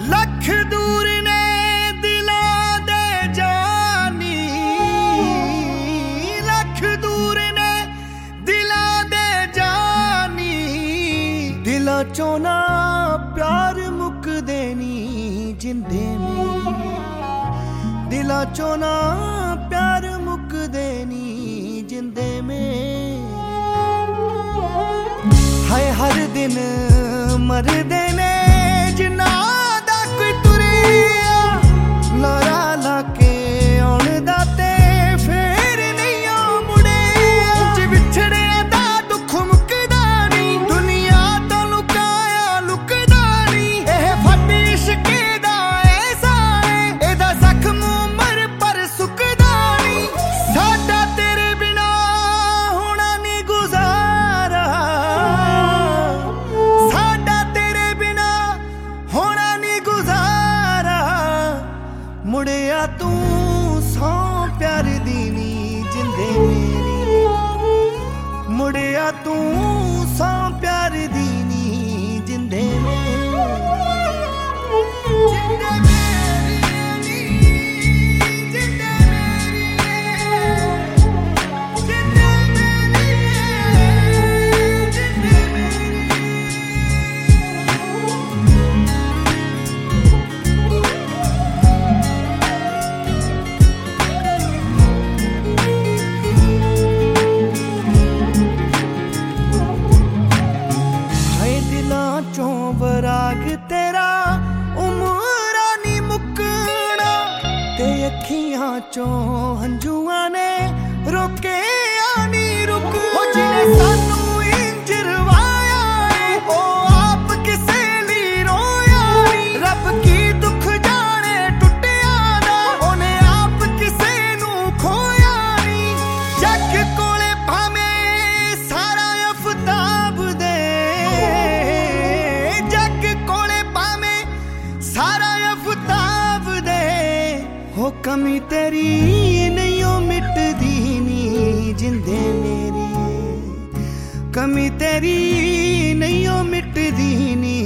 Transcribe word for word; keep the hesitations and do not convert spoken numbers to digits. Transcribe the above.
लख दूर ने दिला दे जानी, लख दूर ने दिला दे जानी। दिला चों ना प्यार मुक देनी जिंदे मेरी, दिला चों ना प्यार मुक देनी जिंदे में। हाय हर दिन मरदे ने जिन्ना दा कोई तुरिया, नारा लाके आउण दा ते फेर नहीं आ मुड़े। जी विछड़े दा दुख मुकदा नहीं, दुनिया तो लुकाया लुकदा नहीं। एह फट इश्के दा ऐसा है, एदा जख्म उमर पर सुकदा नहीं। साडा तेरे बिना होना नहीं गुजारा, साडा तेरे बिना होना नहीं गुजारा। मुड़िया तू सौ प्यार दी नी जिंदे मेरी, मुड़िया तू सौ प्यार दी नी जिंदे मेरी। जिंदे मेरी जिंदे मेरी, जिंदे मेरी, जिंदे मेरी। हाय दिलां चों वराग तेरा उमरां नी मुकना, ते अखियां चों हंजुआं ने रोके आनी रुक। ओ जिने सानू इंज रवाया है, ओ आप किसे ली रोया नहीं। रब की दुख जाने टुटिया दा, ओने आप किसे नू खोया नहीं। जग कोले भावें सारा अफताब दे, जग कोले भावें सारा अफताब दे। हो कमी तेरी नहीं ओ मिटदी नी जिंदे मेरी, कमी तेरी नहीं ओ मिटदी नी